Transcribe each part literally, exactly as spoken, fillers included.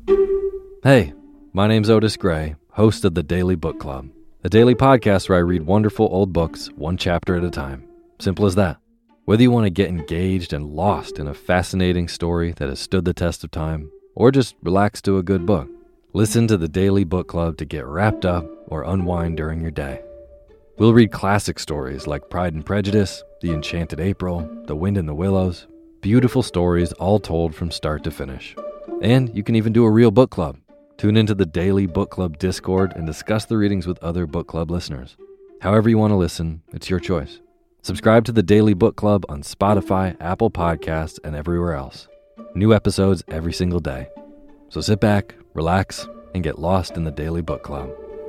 Hey, my name's Otis Gray, host of the Daily Book Club, a daily podcast where I read wonderful old books one chapter at a time. Simple as that. Whether you want to get engaged and lost in a fascinating story that has stood the test of time, or just relax to a good book, listen to the Daily Book Club to get wrapped up or unwind during your day. We'll read classic stories like Pride and Prejudice, The Enchanted April, The Wind in the Willows, beautiful stories all told from start to finish. And you can even do a real book club. Tune into the Daily Book Club Discord and discuss the readings with other book club listeners. However you want to listen, it's your choice. Subscribe to the Daily Book Club on Spotify, Apple Podcasts, and everywhere else. New episodes every single day. So sit back, relax, and get lost in the Daily Book Club.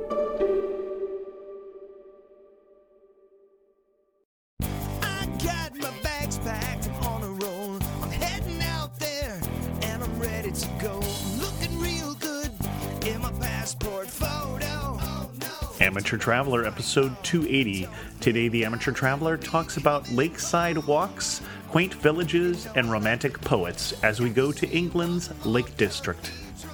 I got my bags packed, I'm on a roll. I'm heading out there, and I'm ready to go. I'm looking real good in my passport photo. Oh, no. Amateur Traveler, episode two eighty. Today, the Amateur Traveler talks about lakeside walks, quaint villages, and romantic poets as we go to England's Lake District.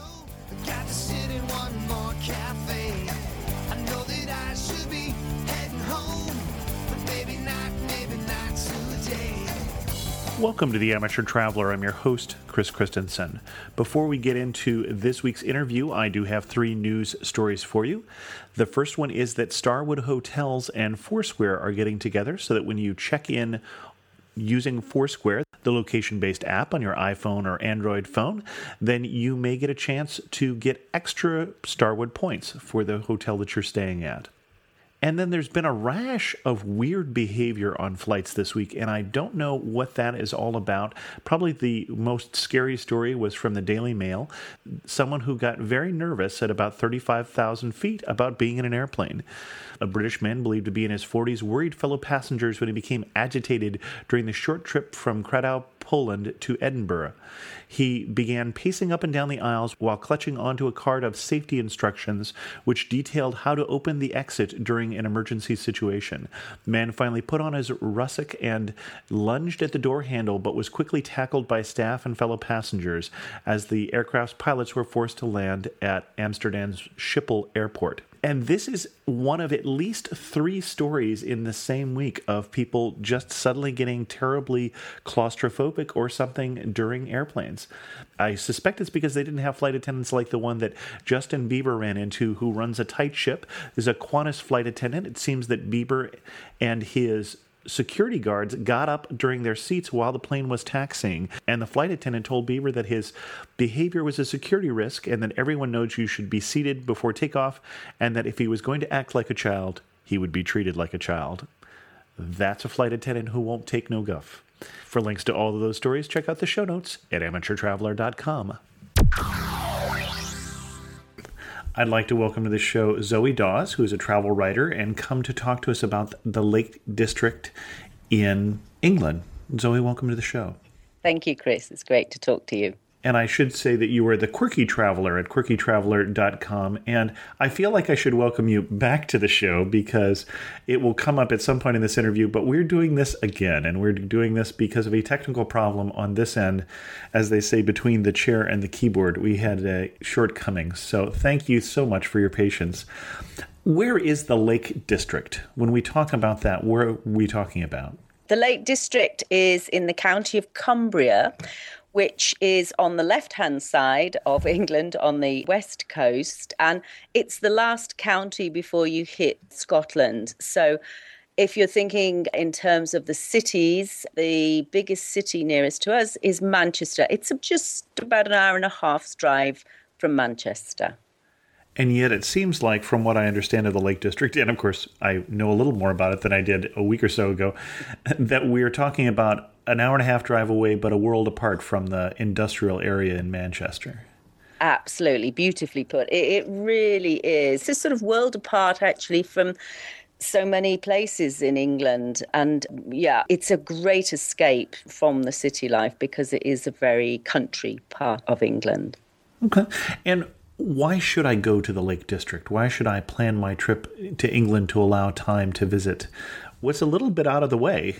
Got to sit in one more cafe. I know that I should be heading home, but maybe not, maybe not today. Welcome to the Amateur Traveler. I'm your host, Chris Christensen. Before we get into this week's interview, I do have three news stories for you. The first one is that Starwood Hotels and Foursquare are getting together so that when you check in using Foursquare, the location-based app on your iPhone or Android phone, then you may get a chance to get extra Starwood points for the hotel that you're staying at. And then there's been a rash of weird behavior on flights this week, and I don't know what that is all about. Probably the most scary story was from the Daily Mail. Someone who got very nervous at about thirty-five thousand feet about being in an airplane. A British man believed to be in his forties worried fellow passengers when he became agitated during the short trip from Krakow, Poland to Edinburgh. He began pacing up and down the aisles while clutching onto a card of safety instructions which detailed how to open the exit during an emergency situation. The man finally put on his russock and lunged at the door handle, but was quickly tackled by staff and fellow passengers as the aircraft's pilots were forced to land at Amsterdam's Schiphol Airport. And this is one of at least three stories in the same week of people just suddenly getting terribly claustrophobic or something during airplanes. I suspect it's because they didn't have flight attendants like the one that Justin Bieber ran into, who runs a tight ship. There's a Qantas flight attendant. It seems that Bieber and his security guards got up during their seats while the plane was taxiing, and the flight attendant told Bieber that his behavior was a security risk and that everyone knows you should be seated before takeoff, and that if he was going to act like a child, he would be treated like a child. That's a flight attendant who won't take no guff. For links to all of those stories, check out the show notes at amateur traveler dot com. I'd like to welcome to the show Zoe Dawes, who is a travel writer, and come to talk to us about the Lake District in England. Zoe, welcome to the show. Thank you, Chris. It's great to talk to you. And I should say that you are the Quirky Traveler at quirky traveler dot com. And I feel like I should welcome you back to the show because it will come up at some point in this interview, but we're doing this again. And we're doing this because of a technical problem on this end. As they say, between the chair and the keyboard, we had uh, shortcomings. So thank you so much for your patience. Where is the Lake District? When we talk about that, where are we talking about? The Lake District is in the county of Cumbria, which is on the left-hand side of England on the west coast. And it's the last county before you hit Scotland. So if you're thinking in terms of the cities, the biggest city nearest to us is Manchester. It's just about an hour and a half's drive from Manchester. And yet it seems like, from what I understand of the Lake District, and of course I know a little more about it than I did a week or so ago, that we're talking about an hour and a half drive away, but a world apart from the industrial area in Manchester. Absolutely. Beautifully put. It, it really is. It's a sort of world apart, actually, from so many places in England. And yeah, it's a great escape from the city life because it is a very country part of England. Okay. And why should I go to the Lake District? Why should I plan my trip to England to allow time to visit what's a little bit out of the way?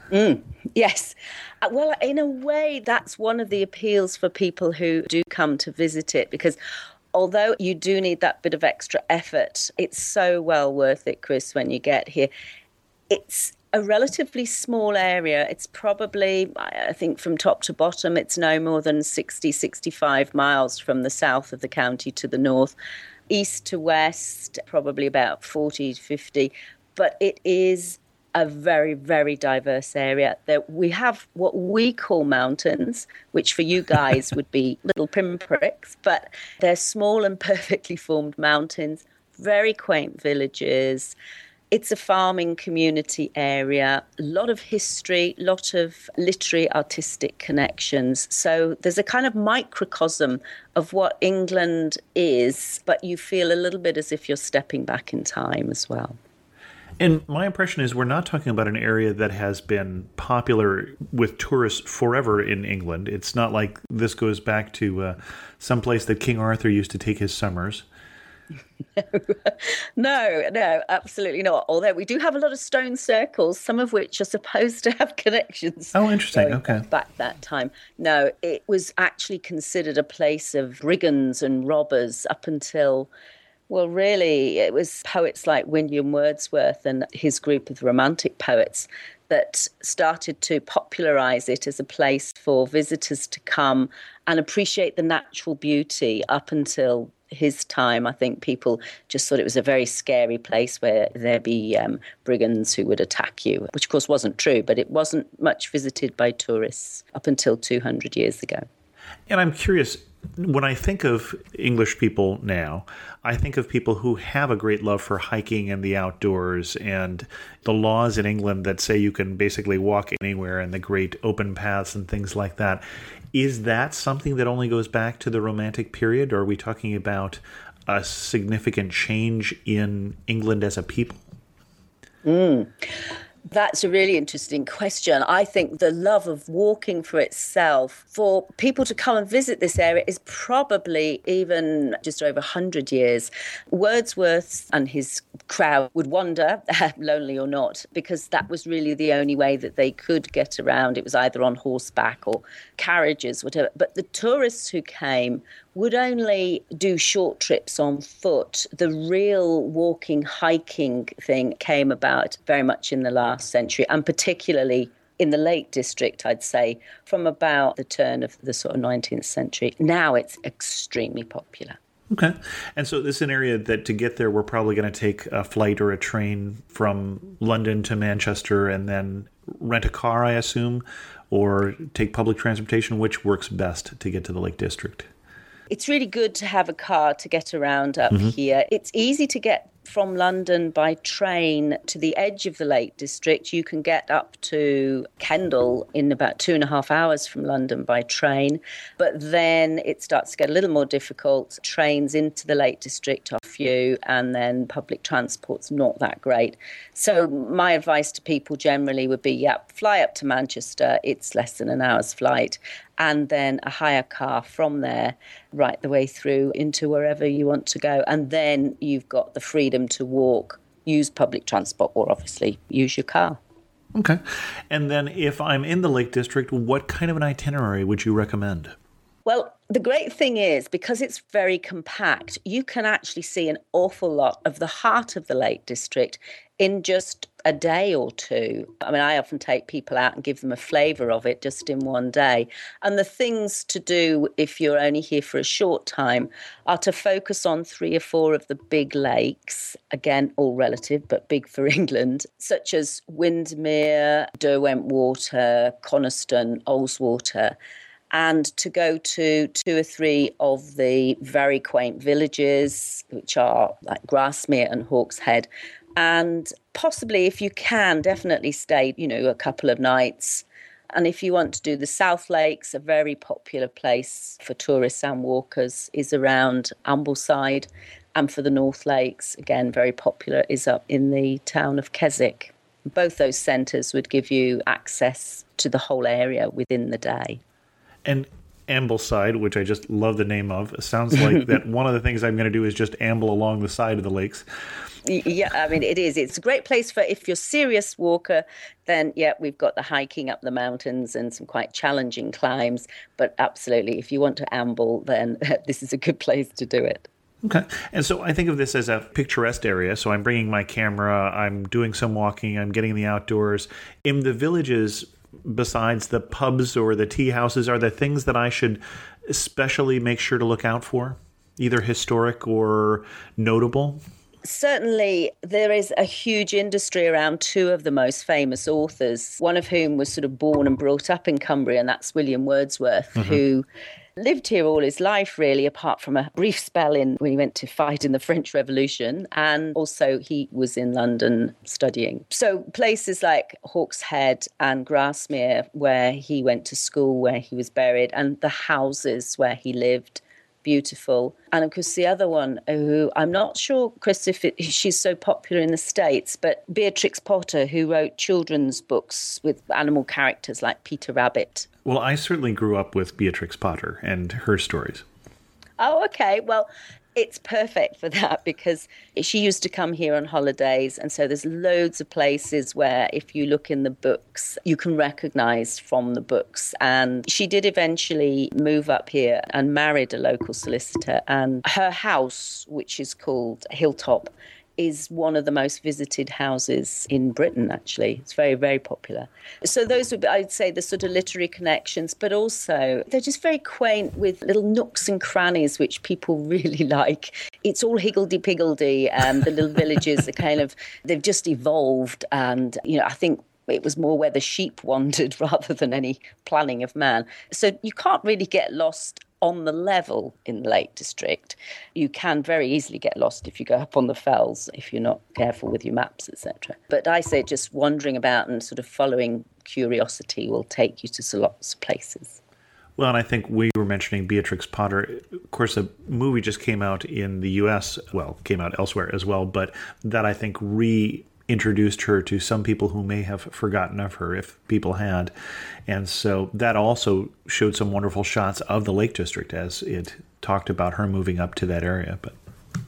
Mm, yes. Uh, Well, in a way, that's one of the appeals for people who do come to visit it, because although you do need that bit of extra effort, it's so well worth it, Chris, when you get here. It's a relatively small area. It's probably, I think, from top to bottom, it's no more than sixty, sixty-five miles from the south of the county to the north. East to west, probably about forty, fifty. But it is a very, very diverse area. There, we have what we call mountains, which for you guys would be little pinpricks, but they're small and perfectly formed mountains, very quaint villages. It's a farming community area, a lot of history, a lot of literary, artistic connections. So there's a kind of microcosm of what England is, but you feel a little bit as if you're stepping back in time as well. And my impression is we're not talking about an area that has been popular with tourists forever in England. It's not like this goes back to uh, some place that King Arthur used to take his summers. No, no, absolutely not. Although we do have a lot of stone circles, some of which are supposed to have connections. Oh, interesting. going Okay. Back that time. No, it was actually considered a place of brigands and robbers up until, well, really, it was poets like William Wordsworth and his group of Romantic poets that started to popularize it as a place for visitors to come and appreciate the natural beauty. Up until his time, I think people just thought it was a very scary place where there'd be um, brigands who would attack you, which of course wasn't true, but it wasn't much visited by tourists up until two hundred years ago. And I'm curious, when I think of English people now, I think of people who have a great love for hiking and the outdoors and the laws in England that say you can basically walk anywhere and the great open paths and things like that. Is that something that only goes back to the Romantic period, or are we talking about a significant change in England as a people? Mm. That's a really interesting question. I think the love of walking for itself, for people to come and visit this area, is probably even just over one hundred years. Wordsworth and his crowd would wander, lonely or not, because that was really the only way that they could get around. It was either on horseback or carriages, whatever. But the tourists who came would only do short trips on foot. The real walking, hiking thing came about very much in the last century, and particularly in the Lake District, I'd say, from about the turn of the sort of nineteenth century. Now it's extremely popular. Okay. And so this is an area that to get there, we're probably going to take a flight or a train from London to Manchester and then rent a car, I assume, or take public transportation. Which works best to get to the Lake District? It's really good to have a car to get around up mm-hmm. here. It's easy to get from London by train to the edge of the Lake District. You can get up to Kendal in about two and a half hours from London by train. But then it starts to get a little more difficult. Trains into the Lake District are few, and then public transport's not that great. So my advice to people generally would be, yeah, fly up to Manchester. It's less than an hour's flight. And then a hire car from there right the way through into wherever you want to go. And then you've got the freedom to walk, use public transport, or obviously use your car. Okay. And then if I'm in the Lake District, what kind of an itinerary would you recommend? Well, the great thing is, because it's very compact, you can actually see an awful lot of the heart of the Lake District in just a day or two. I mean, I often take people out and give them a flavour of it just in one day. And the things to do if you're only here for a short time are to focus on three or four of the big lakes, again, all relative, but big for England, such as Windermere, Derwent Water, Coniston, Ullswater, and to go to two or three of the very quaint villages, which are like Grasmere and Hawkshead. And possibly, if you can, definitely stay, you know, a couple of nights. And if you want to do the South Lakes, a very popular place for tourists and walkers is around Ambleside. And for the North Lakes, again, very popular, is up in the town of Keswick. Both those centres would give you access to the whole area within the day. And Ambleside, which I just love the name of. It sounds like that one of the things I'm going to do is just amble along the side of the lakes. Yeah, I mean, it is. It's a great place for, if you're a serious walker, then, yeah, we've got the hiking up the mountains and some quite challenging climbs. But absolutely, if you want to amble, then this is a good place to do it. Okay. And so I think of this as a picturesque area. So I'm bringing my camera, I'm doing some walking, I'm getting in the outdoors. In the villages, besides the pubs or the tea houses, are there things that I should especially make sure to look out for, either historic or notable? Certainly, there is a huge industry around two of the most famous authors, one of whom was sort of born and brought up in Cumbria, and that's William Wordsworth, mm-hmm. who lived here all his life, really, apart from a brief spell in when he went to fight in the French Revolution. And also he was in London studying. So places like Hawkshead and Grasmere, where he went to school, where he was buried, and the houses where he lived, beautiful. And of course, the other one, who I'm not sure, Chris, if it, she's so popular in the States, but Beatrix Potter, who wrote children's books with animal characters like Peter Rabbit. Well, I certainly grew up with Beatrix Potter and her stories. Oh, okay. Well, it's perfect for that because she used to come here on holidays. And so there's loads of places where if you look in the books, you can recognize from the books. And she did eventually move up here and married a local solicitor. And her house, which is called Hilltop, is one of the most visited houses in Britain, actually. It's very, very popular. So those would be, I'd say, the sort of literary connections, but also they're just very quaint with little nooks and crannies, which people really like. It's all higgledy-piggledy, and the little villages are kind of, they've just evolved. And, you know, I think it was more where the sheep wandered rather than any planning of man. So you can't really get lost on the level in the Lake District. You can very easily get lost if you go up on the fells, if you're not careful with your maps, et cetera. But I say just wandering about and sort of following curiosity will take you to lots of places. Well, and I think we were mentioning Beatrix Potter. Of course, a movie just came out in the U S, well, came out elsewhere as well, but that I think re- introduced her to some people who may have forgotten of her, if people had. And so that also showed some wonderful shots of the Lake District as it talked about her moving up to that area. But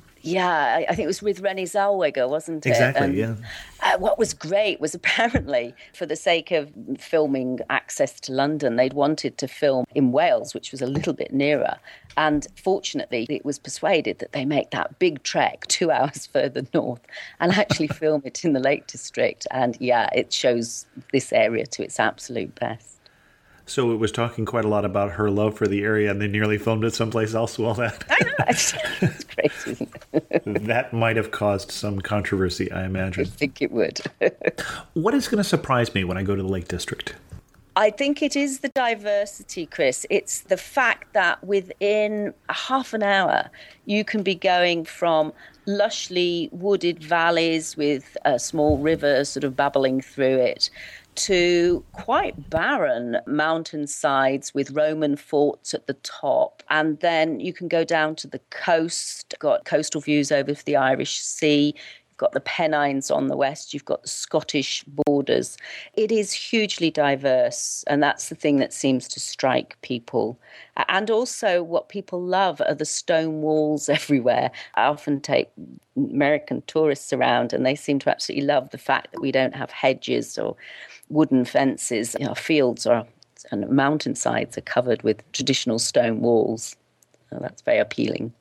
yeah, I think it was with Renée Zellweger, wasn't it? Exactly, and, yeah. Uh, what was great was apparently, for the sake of filming access to London, they'd wanted to film in Wales, which was a little bit nearer. And fortunately, it was persuaded that they make that big trek two hours further north and actually film it in the Lake District. And yeah, it shows this area to its absolute best. So it was talking quite a lot about her love for the area, and they nearly filmed it someplace else. Well, that I know, it's, it's crazy, isn't it? That might have caused some controversy, I imagine. I think it would. What is going to surprise me when I go to the Lake District? I think it is the diversity, Chris. It's the fact that within a half an hour, you can be going from lushly wooded valleys with a small river sort of babbling through it to quite barren mountainsides with Roman forts at the top. And then you can go down to the coast, got coastal views over the Irish Sea. You've got the Pennines on the west. You've got the Scottish borders. It is hugely diverse, and that's the thing that seems to strike people. And also what people love are the stone walls everywhere. I often take American tourists around, and they seem to absolutely love the fact that we don't have hedges or wooden fences. Our fields are, and mountainsides are covered with traditional stone walls. So that's very appealing.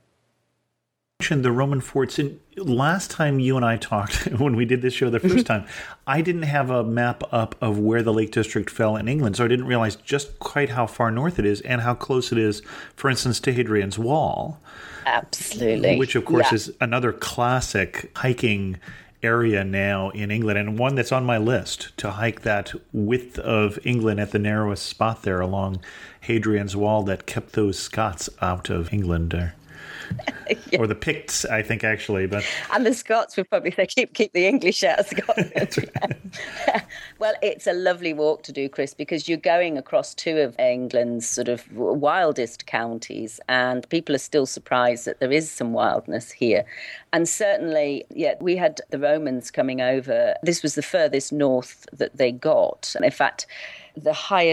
The Roman forts. And last time you and I talked, when we did this show the first time, I didn't have a map up of where the Lake District fell in England, so I didn't realize just quite how far north it is and how close it is, for instance, to Hadrian's Wall. Absolutely. Which, of course, yeah. is another classic hiking area now in England, and one that's on my list to hike that width of England at the narrowest spot there along Hadrian's Wall that kept those Scots out of England. Uh, yeah. Or the Picts, I think, actually. But and the Scots would probably say, keep keep the English out of Scotland. Right. Well, it's a lovely walk to do, Chris, because you're going across two of England's sort of wildest counties, and people are still surprised that there is some wildness here. And certainly, yeah, we had the Romans coming over. This was the furthest north that they got. And in fact, the highest, I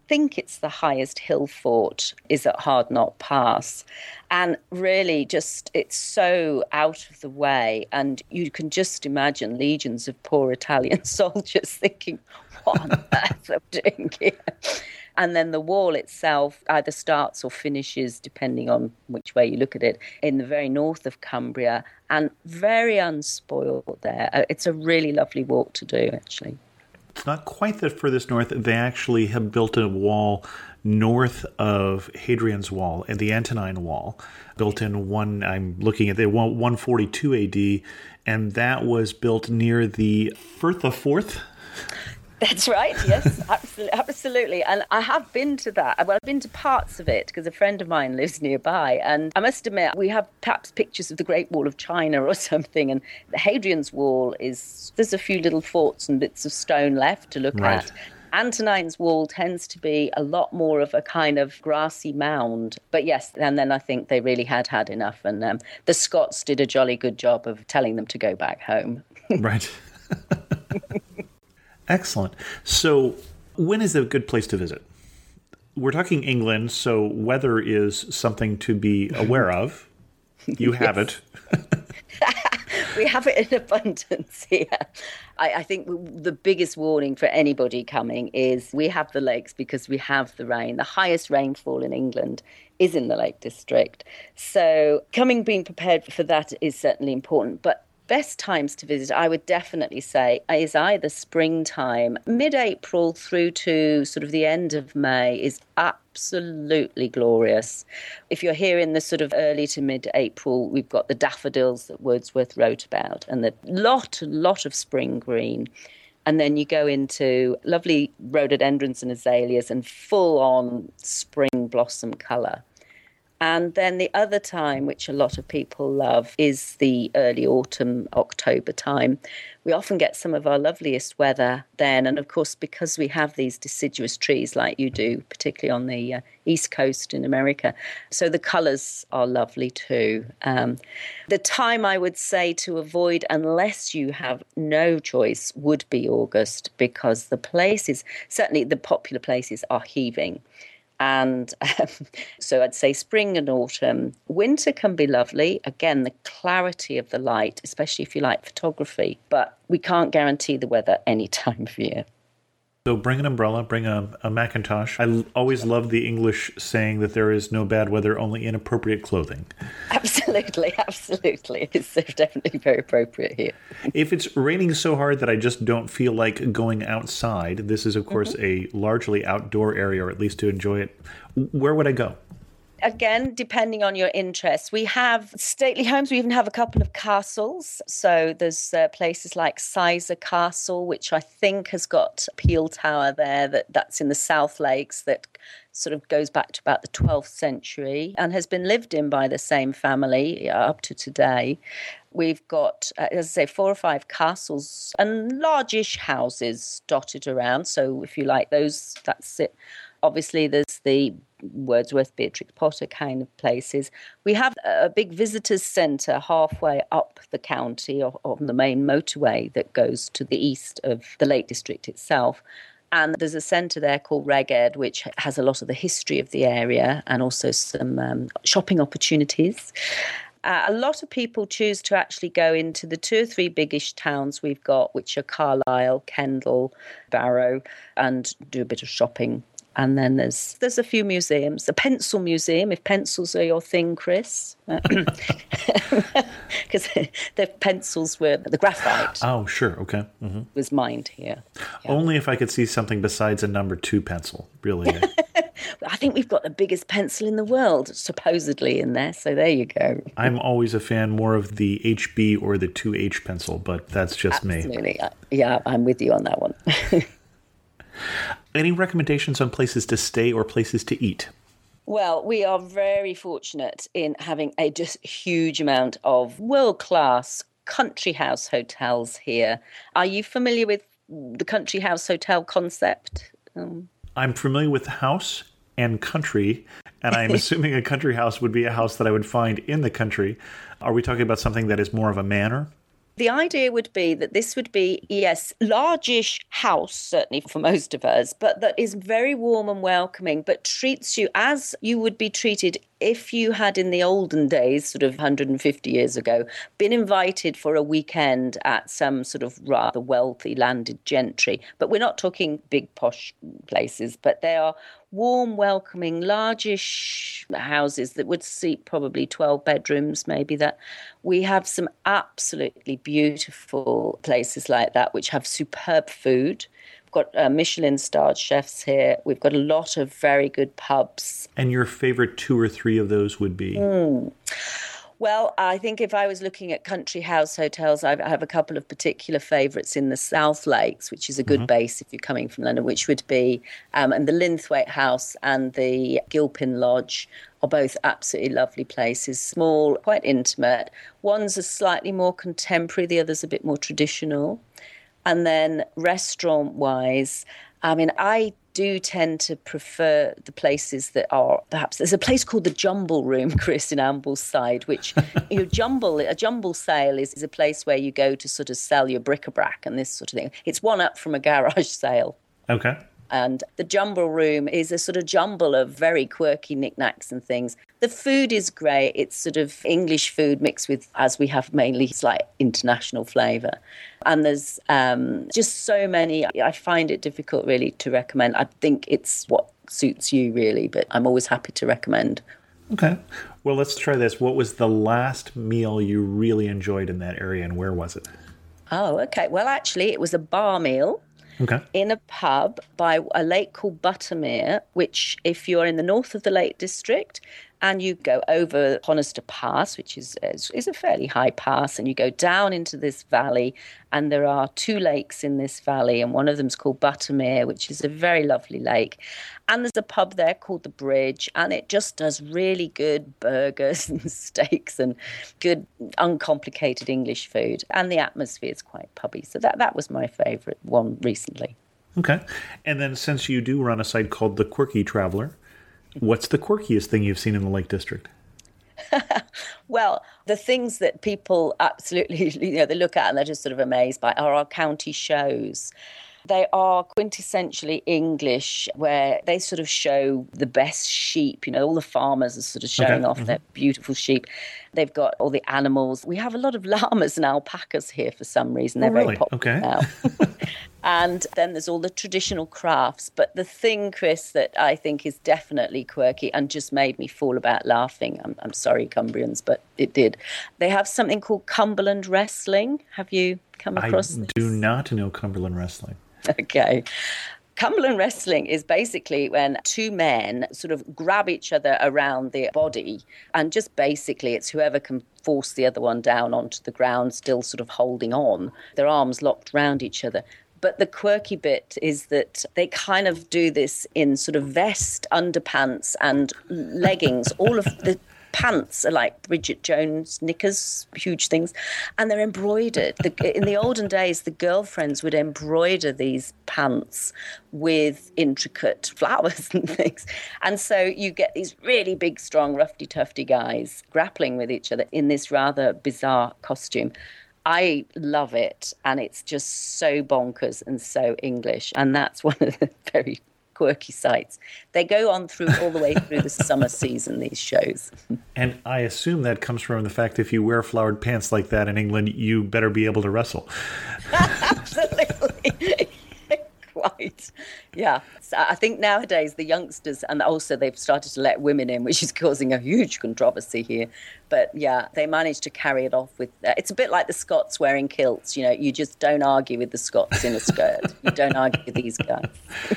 think it's the highest hill fort, is at Hard Knot Pass. And really just, it's so out of the way. And you can just imagine legions of poor Italian soldiers thinking, what on earth are we doing here? And then the wall itself either starts or finishes, depending on which way you look at it, in the very north of Cumbria, and very unspoiled there. It's a really lovely walk to do, actually. It's not quite the furthest north. They actually have built a wall north of Hadrian's Wall, and the Antonine Wall, built in one, I'm looking at the one forty-two A D, and that was built near the Firth of Forth. That's right, yes, absolutely, absolutely. And I have been to that. Well, I've been to parts of it because a friend of mine lives nearby. And I must admit, we have perhaps pictures of the Great Wall of China or something. And the Hadrian's Wall is, there's a few little forts and bits of stone left to look right. at. Antonine's Wall tends to be a lot more of a kind of grassy mound. But yes, and then I think they really had had enough. And um, the Scots did a jolly good job of telling them to go back home. Right. Excellent. So when is a good place to visit? We're talking England, so weather is something to be aware of. You have it. We have it in abundance here. I, I think the biggest warning for anybody coming is we have the lakes because we have the rain. The highest rainfall in England is in the Lake District. So coming, being prepared for that is certainly important. But best times to visit, I would definitely say, is either springtime, mid-April through to sort of the end of May is absolutely glorious. If you're here in the sort of early to mid-April, we've got the daffodils that Wordsworth wrote about and the lot, lot of spring green. And then you go into lovely rhododendrons and azaleas and full-on spring blossom colour. And then the other time, which a lot of people love, is the early autumn, October time. We often get some of our loveliest weather then. And of course, because we have these deciduous trees like you do, particularly on the uh, East Coast in America, so the colours are lovely too. Um, the time I would say to avoid, unless you have no choice, would be August, because the places, certainly the popular places, are heaving. And um, so I'd say spring and autumn. Winter can be lovely. Again, the clarity of the light, especially if you like photography. But we can't guarantee the weather any time of year. So bring an umbrella, bring a, a Macintosh. I l- always love the English saying that there is no bad weather, only inappropriate clothing. Absolutely, absolutely. It's definitely very appropriate here. If it's raining so hard that I just don't feel like going outside, this is, of course, mm-hmm. a largely outdoor area, or at least to enjoy it. Where would I go? Again, depending on your interests, we have stately homes. We even have a couple of castles. So there's uh, places like Sizer Castle, which I think has got a Peel Tower there that, that's in the South Lakes that sort of goes back to about the twelfth century and has been lived in by the same family up to today. We've got, uh, as I say, four or five castles and largish houses dotted around. So if you like those, that's it. Obviously, there's the Wordsworth, Beatrix Potter kind of places. We have a big visitors centre halfway up the county on the main motorway that goes to the east of the Lake District itself. And there's a centre there called Reg Ed, which has a lot of the history of the area and also some um, shopping opportunities. Uh, a lot of people choose to actually go into the two or three biggish towns we've got, which are Carlisle, Kendal, Barrow, and do a bit of shopping. And then there's there's a few museums. The Pencil Museum, if pencils are your thing, Chris. Because the pencils were, the graphite. Oh, sure, okay. Mm-hmm. Was mined here. Yeah. Only if I could see something besides a number two pencil, really. I think we've got the biggest pencil in the world, supposedly, in there. So there you go. I'm always a fan more of the H B or the two H pencil, but that's just Absolutely. me. Absolutely. Yeah, I'm with you on that one. Any recommendations on places to stay or places to eat? Well, we are very fortunate in having a just huge amount of world-class country house hotels here. Are you familiar with the country house hotel concept? Um, I'm familiar with house and country, and I'm assuming a country house would be a house that I would find in the country. Are we talking about something that is more of a manor? The idea would be that this would be, yes, largish house, certainly for most of us, but that is very warm and welcoming, but treats you as you would be treated if you had in the olden days, sort of one hundred fifty years ago, been invited for a weekend at some sort of rather wealthy landed gentry. But we're not talking big posh places, but they are warm, welcoming, largish houses that would seat probably twelve bedrooms, maybe that. We have some absolutely beautiful places like that, which have superb food. We've got uh, Michelin-starred chefs here. We've got a lot of very good pubs. And your favorite two or three of those would be? Mm. Well, I think if I was looking at country house hotels, I have a couple of particular favourites in the South Lakes, which is a good mm-hmm. base if you're coming from London, which would be um, and the Linthwaite House and the Gilpin Lodge are both absolutely lovely places, small, quite intimate. One's a slightly more contemporary, the other's a bit more traditional. And then restaurant-wise, I mean, I do tend to prefer the places that are perhaps there's a place called the Jumble Room, Chris, in Ambleside, which you know, jumble a jumble sale is, is a place where you go to sort of sell your bric-a-brac and this sort of thing. It's one up from a garage sale. Okay. And the Jumble Room is a sort of jumble of very quirky knickknacks and things. The food is great. It's sort of English food mixed with, as we have mainly, slight international flavour. And there's um, just so many. I find it difficult really to recommend. I think it's what suits you really, but I'm always happy to recommend. Okay. Well, let's try this. What was the last meal you really enjoyed in that area and where was it? Oh, okay. Well, actually, it was a bar meal. Okay. In a pub by a lake called Buttermere, which if you're in the north of the Lake District and you go over Honister Pass, which is, is, is a fairly high pass, and you go down into this valley, and there are two lakes in this valley, and one of them's called Buttermere, which is a very lovely lake. And there's a pub there called The Bridge, and it just does really good burgers and steaks and good, uncomplicated English food. And the atmosphere is quite pubby. So that, that was my favourite one recently. Okay. And then since you do run a site called The Quirky Traveller, what's the quirkiest thing you've seen in the Lake District? Well, the things that people absolutely, you know, they look at and they're just sort of amazed by are our county shows. They are quintessentially English, where they sort of show the best sheep. You know, all the farmers are sort of showing okay. off mm-hmm. their beautiful sheep. They've got all the animals. We have a lot of llamas and alpacas here for some reason. They're oh, really? very popular okay. now. And then there's all the traditional crafts. But the thing, Chris, that I think is definitely quirky and just made me fall about laughing, I'm, I'm sorry, Cumbrians, but it did. They have something called Cumberland Wrestling. Have you come across I this? do not know Cumberland Wrestling. Okay. Cumberland Wrestling is basically when two men sort of grab each other around the body, and just basically it's whoever can force the other one down onto the ground, still sort of holding on, their arms locked round each other. But the quirky bit is that they kind of do this in sort of vest, underpants and leggings. All of the pants are like Bridget Jones knickers, huge things, and they're embroidered. The, in the olden days, the girlfriends would embroider these pants with intricate flowers and things. And so you get these really big, strong, roughy-tufty guys grappling with each other in this rather bizarre costume. I love it, and it's just so bonkers and so English, and that's one of the very quirky sites. They go on through all the way through the summer season, these shows. And I assume that comes from the fact if you wear flowered pants like that in England, you better be able to wrestle. Absolutely. Quite. Yeah. So I think nowadays the youngsters, and also they've started to let women in, which is causing a huge controversy here. But yeah, they managed to carry it off with, uh, it's a bit like the Scots wearing kilts. You know, you just don't argue with the Scots in a skirt. You don't argue with these guys.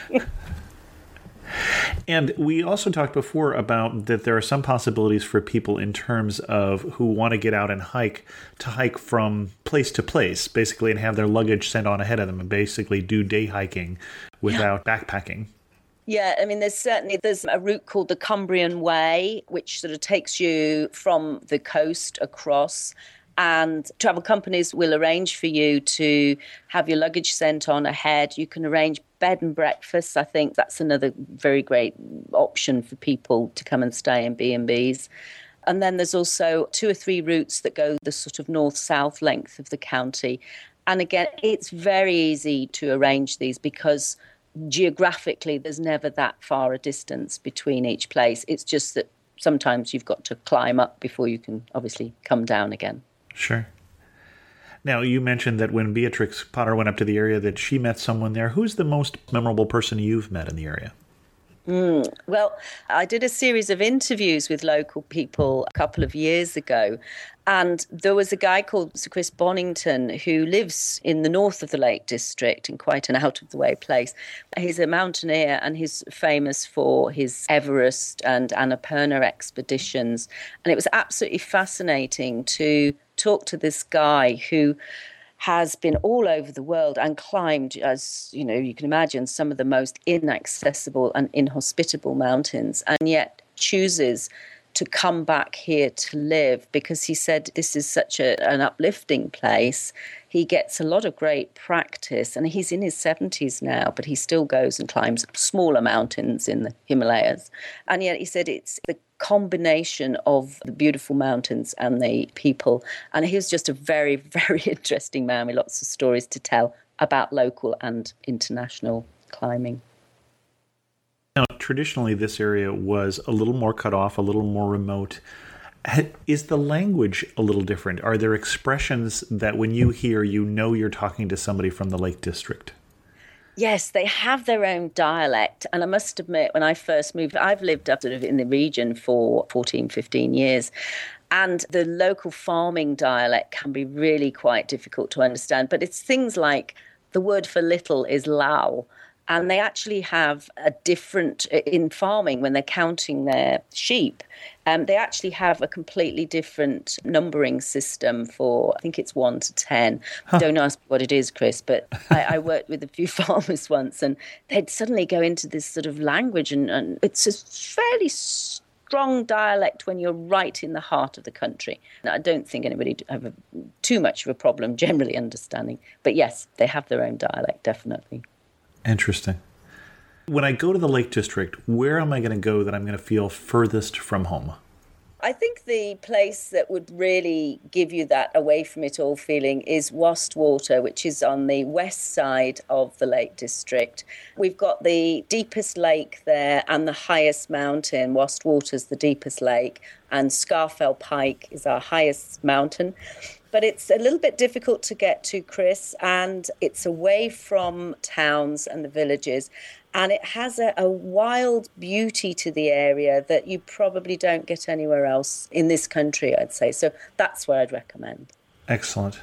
And we also talked before about that there are some possibilities for people in terms of who want to get out and hike to hike from place to place, basically, and have their luggage sent on ahead of them and basically do day hiking without yeah. backpacking. Yeah, I mean, there's certainly, there's a route called the Cumbrian Way, which sort of takes you from the coast across, and travel companies will arrange for you to have your luggage sent on ahead. You can arrange bed and breakfast. I think that's another very great option for people to come and stay in B and B's. And then there's also two or three routes that go the sort of north-south length of the county. And again, it's very easy to arrange these because geographically there's never that far a distance between each place. It's just that sometimes you've got to climb up before you can obviously come down again. Sure. Now, you mentioned that when Beatrix Potter went up to the area that she met someone there. Who's the most memorable person you've met in the area? Mm, well, I did a series of interviews with local people a couple of years ago, and there was a guy called Sir Chris Bonington who lives in the north of the Lake District in quite an out-of-the-way place. He's a mountaineer and he's famous for his Everest and Annapurna expeditions, and it was absolutely fascinating to talk to this guy who has been all over the world and climbed, as you know, you can imagine, some of the most inaccessible and inhospitable mountains, and yet chooses to come back here to live because he said this is such a, an uplifting place. He gets a lot of great practice, and he's in his seventies now, but he still goes and climbs smaller mountains in the Himalayas. And yet he said it's the combination of the beautiful mountains and the people. And he was just a very, very interesting man with lots of stories to tell about local and international climbing. Now, traditionally, this area was a little more cut off, a little more remote. Is the language a little different? Are there expressions that when you hear, you know you're talking to somebody from the Lake District? Yes, they have their own dialect. And I must admit, when I first moved, I've lived up sort of in the region for fourteen, fifteen years. And the local farming dialect can be really quite difficult to understand. But it's things like the word for little is lao. And they actually have a different, in farming, when they're counting their sheep, um, they actually have a completely different numbering system for, I think it's one to ten. Huh. Don't ask me what it is, Chris, but I, I worked with a few farmers once, and they'd suddenly go into this sort of language, and, and it's a fairly strong dialect when you're right in the heart of the country. Now, I don't think anybody have a, too much of a problem generally understanding. But yes, they have their own dialect, definitely. Interesting. When I go to the Lake District, where am I going to go that I'm going to feel furthest from home? I think the place that would really give you that away from it all feeling is Wastwater, which is on the west side of the Lake District. We've got the deepest lake there and the highest mountain. Wastwater's the deepest lake, and Scafell Pike is our highest mountain. But it's a little bit difficult to get to, Chris, and it's away from towns and the villages. And it has a, a wild beauty to the area that you probably don't get anywhere else in this country, I'd say. So that's where I'd recommend. Excellent.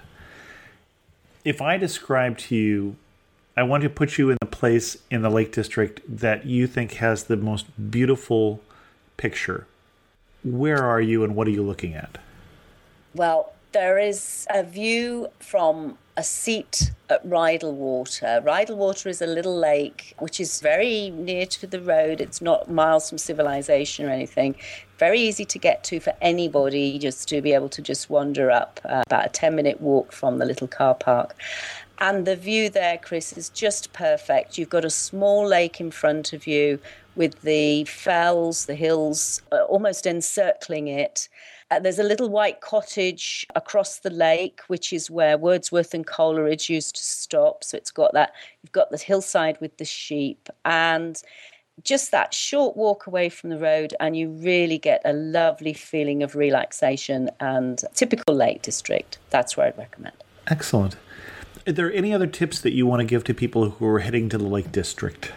If I describe to you, I want to put you in the place in the Lake District that you think has the most beautiful picture. Where are you and what are you looking at? Well, there is a view from a seat at Rydal Water. Rydal Water is a little lake which is very near to the road. It's not miles from civilization or anything. Very easy to get to for anybody, just to be able to just wander up, uh, about a ten-minute walk from the little car park. And the view there, Chris, is just perfect. You've got a small lake in front of you with the fells, the hills, uh, almost encircling it. Uh, there's a little white cottage across the lake, which is where Wordsworth and Coleridge used to stop. So it's got that, you've got the hillside with the sheep, and just that short walk away from the road, and you really get a lovely feeling of relaxation and typical Lake District. That's where I'd recommend. Excellent. Are there any other tips that you want to give to people who are heading to the Lake District?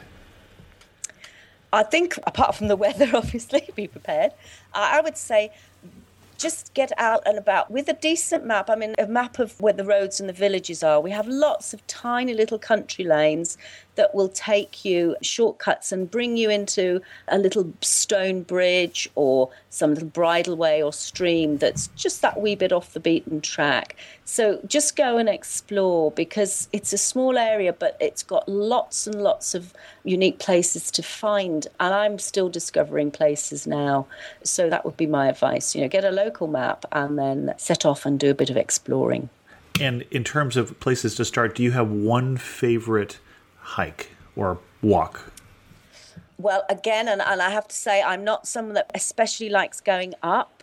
I think, apart from the weather, obviously, be prepared. I would say just get out and about with a decent map. I mean, a map of where the roads and the villages are. We have lots of tiny little country lanes that will take you shortcuts and bring you into a little stone bridge or some little bridleway or stream that's just that wee bit off the beaten track. So just go and explore, because it's a small area, but it's got lots and lots of unique places to find. And I'm still discovering places now. So that would be my advice. You know, get a local map and then set off and do a bit of exploring. And in terms of places to start, do you have one favorite hike or walk? Well, again, and, and I have to say, I'm not someone that especially likes going up.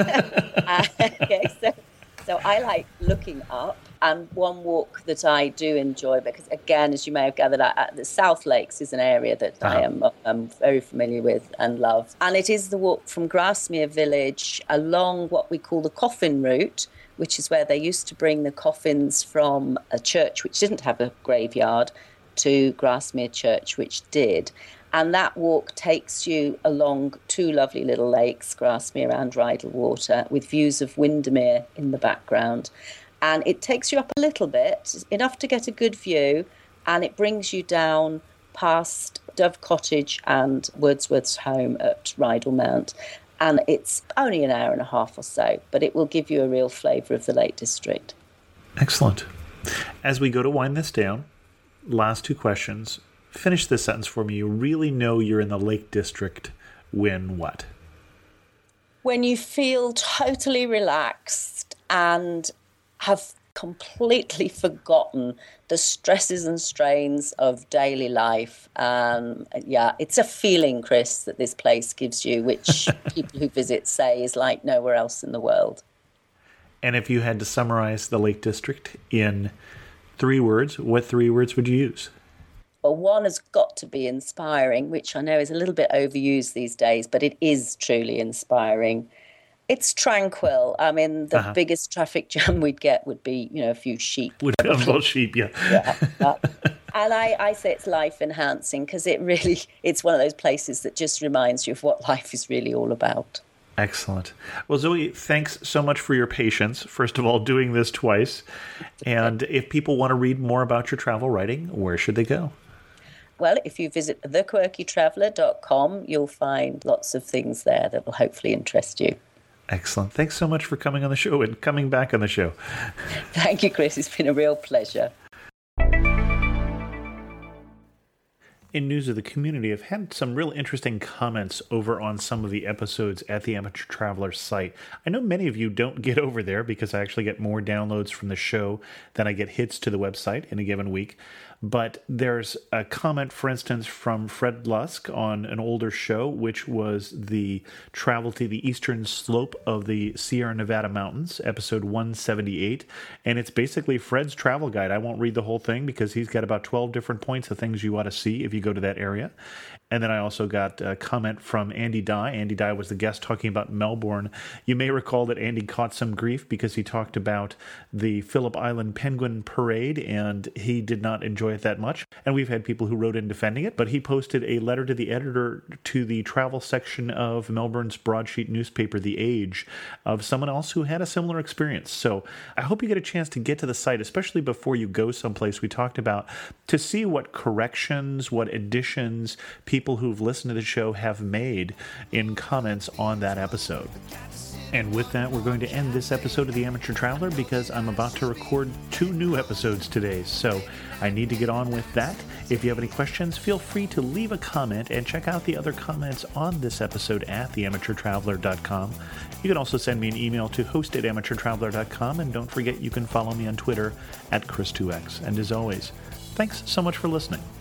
uh, okay, so, so I like looking up. And one walk that I do enjoy, because again, as you may have gathered, I, the South Lakes is an area that uh-huh. I am um, very familiar with and love. And it is the walk from Grasmere village along what we call the coffin route, which is where they used to bring the coffins from a church which didn't have a graveyard to Grasmere Church, which did. And that walk takes you along two lovely little lakes, Grasmere and Rydal Water, with views of Windermere in the background. And it takes you up a little bit, enough to get a good view, and it brings you down past Dove Cottage and Wordsworth's home at Rydal Mount. And it's only an hour and a half or so, but it will give you a real flavour of the Lake District. Excellent. As we go to wind this down, last two questions. Finish this sentence for me. You really know you're in the Lake District when what? When you feel totally relaxed and have completely forgotten the stresses and strains of daily life. Um, yeah, it's a feeling, Chris, that this place gives you, which people who visit say is like nowhere else in the world. And if you had to summarize the Lake District in three words, what three words would you use? Well, one has got to be inspiring, which I know is a little bit overused these days, but it is truly inspiring. It's tranquil. I mean, the uh-huh. biggest traffic jam we'd get would be, you know, a few sheep. Would be a little sheep, yeah. yeah. Uh, and I, I say it's life enhancing because it really, it's one of those places that just reminds you of what life is really all about. Excellent. Well, Zoe, thanks so much for your patience, first of all, doing this twice. And if people want to read more about your travel writing, where should they go? Well, if you visit the quirky traveller dot com, you'll find lots of things there that will hopefully interest you. Excellent. Thanks so much for coming on the show and coming back on the show. Thank you, Chris. It's been a real pleasure. In news of the community, I've had some real interesting comments over on some of the episodes at the Amateur Traveler site. I know many of you don't get over there because I actually get more downloads from the show than I get hits to the website in a given week. But there's a comment, for instance, from Fred Lusk on an older show, which was the travel to the eastern slope of the Sierra Nevada mountains, episode one seventy-eight. And it's basically Fred's travel guide. I won't read the whole thing because he's got about twelve different points of things you ought to see if you go to that area. And then I also got a comment from Andy Dye. Andy Dye was the guest talking about Melbourne. You may recall that Andy caught some grief because he talked about the Phillip Island Penguin Parade, and he did not enjoy it that much. And we've had people who wrote in defending it, but he posted a letter to the editor to the travel section of Melbourne's broadsheet newspaper, The Age, of someone else who had a similar experience. So I hope you get a chance to get to the site, especially before you go someplace we talked about, to see what corrections, what additions people people who've listened to the show have made in comments on that episode. And with that, we're going to end this episode of The Amateur Traveler because I'm about to record two new episodes today, so I need to get on with that. If you have any questions, feel free to leave a comment and check out the other comments on this episode at the amateur traveler dot com. You can also send me an email to host at amateur traveler dot com, and don't forget you can follow me on Twitter at Chris two X. And as always, thanks so much for listening.